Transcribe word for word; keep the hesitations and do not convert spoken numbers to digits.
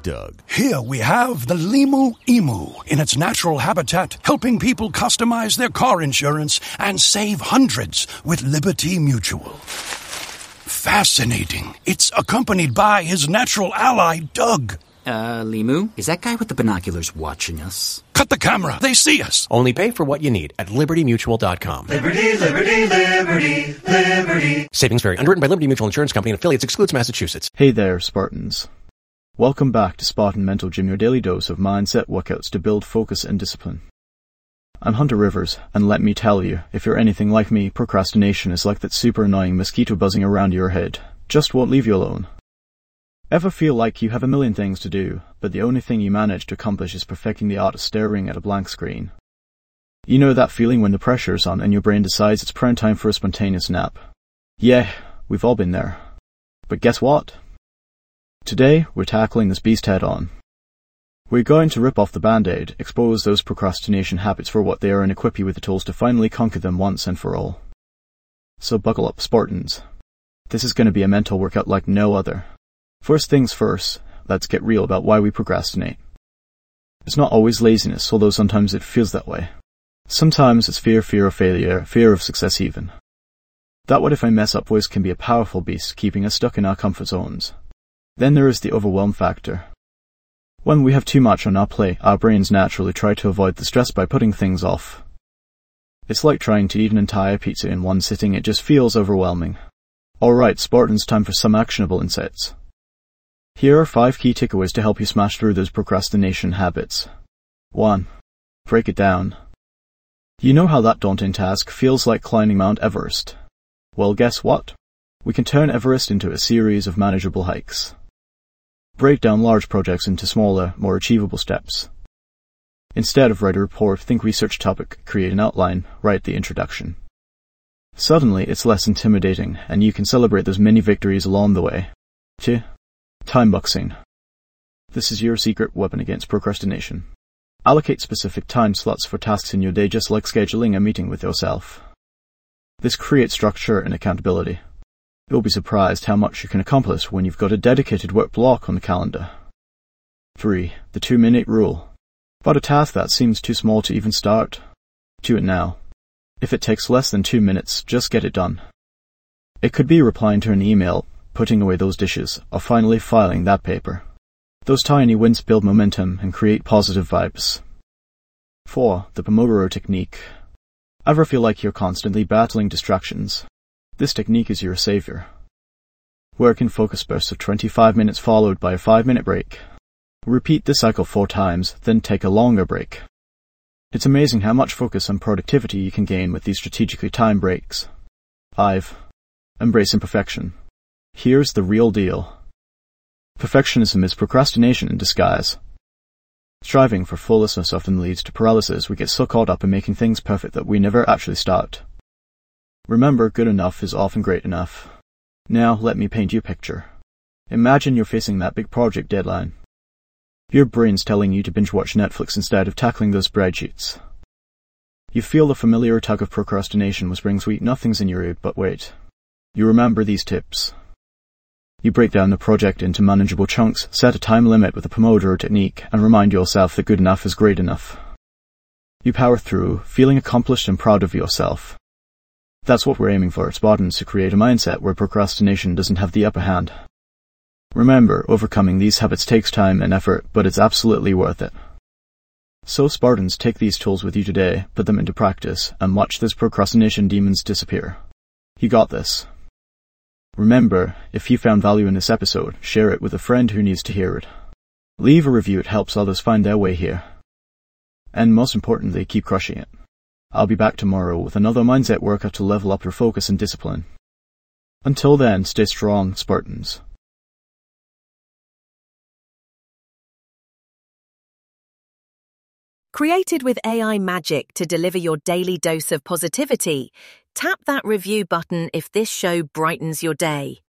Doug. Here we have the Limu Emu in its natural habitat, helping people customize their car insurance and save hundreds with Liberty Mutual. Fascinating. It's accompanied by his natural ally, Doug. Uh, Limu, is that guy with the binoculars watching us? Cut the camera. They see us. Only pay for what you need at liberty mutual dot com. Liberty, liberty, liberty, liberty. Savings vary. Underwritten by Liberty Mutual Insurance Company and affiliates. Excludes Massachusetts. Hey there, Spartans. Welcome back to Spartan Mental Gym, your daily dose of mindset workouts to build focus and discipline. I'm Hunter Rivers, and let me tell you, if you're anything like me, procrastination is like that super annoying mosquito buzzing around your head. Just won't leave you alone. Ever feel like you have a million things to do, but the only thing you manage to accomplish is perfecting the art of staring at a blank screen? You know that feeling when the pressure's on and your brain decides it's prime time for a spontaneous nap? Yeah, we've all been there. But guess what? Today, we're tackling this beast head on. We're going to rip off the band-aid, expose those procrastination habits for what they are, and equip you with the tools to finally conquer them once and for all. So buckle up, Spartans. This is going to be a mental workout like no other. First things first, let's get real about why we procrastinate. It's not always laziness, although sometimes it feels that way. Sometimes it's fear, fear of failure, fear of success even. That what if I mess up voice can be a powerful beast, keeping us stuck in our comfort zones. Then there is the overwhelm factor. When we have too much on our plate, our brains naturally try to avoid the stress by putting things off. It's like trying to eat an entire pizza in one sitting, it just feels overwhelming. Alright, Spartans, time for some actionable insights. Here are five key takeaways to help you smash through those procrastination habits. one. Break it down. You know how that daunting task feels like climbing Mount Everest? Well, guess what? We can turn Everest into a series of manageable hikes. Break down large projects into smaller, more achievable steps. Instead of write a report, think research topic, create an outline, write the introduction. Suddenly, it's less intimidating, and you can celebrate those mini victories along the way. two. Time boxing. This is your secret weapon against procrastination. Allocate specific time slots for tasks in your day, just like scheduling a meeting with yourself. This creates structure and accountability. You'll be surprised how much you can accomplish when you've got a dedicated work block on the calendar. three. The two-minute rule. About a task that seems too small to even start, do it now. If it takes less than two minutes, just get it done. It could be replying to an email, putting away those dishes, or finally filing that paper. Those tiny wins build momentum and create positive vibes. four. The Pomodoro Technique. Ever feel like you're constantly battling distractions? This technique is your savior. Work in focus bursts of twenty-five minutes followed by a five-minute break. Repeat this cycle four times, then take a longer break. It's amazing how much focus and productivity you can gain with these strategically timed breaks. five. Embrace imperfection. Here's the real deal. Perfectionism is procrastination in disguise. Striving for flawlessness often leads to paralysis. We get so caught up in making things perfect that we never actually start. Remember, good enough is often great enough. Now, let me paint you a picture. Imagine you're facing that big project deadline. Your brain's telling you to binge-watch Netflix instead of tackling those spreadsheets. You feel the familiar tug of procrastination whispering sweet nothings in your ear, but wait. You remember these tips. You break down the project into manageable chunks, set a time limit with the Pomodoro Technique, and remind yourself that good enough is great enough. You power through, feeling accomplished and proud of yourself. That's what we're aiming for at Spartans, to create a mindset where procrastination doesn't have the upper hand. Remember, overcoming these habits takes time and effort, but it's absolutely worth it. So Spartans, take these tools with you today, put them into practice, and watch those procrastination demons disappear. You got this. Remember, if you found value in this episode, share it with a friend who needs to hear it. Leave a review, it helps others find their way here. And most importantly, keep crushing it. I'll be back tomorrow with another mindset workout to level up your focus and discipline. Until then, stay strong, Spartans. Created with A I magic to deliver your daily dose of positivity, tap that review button if this show brightens your day.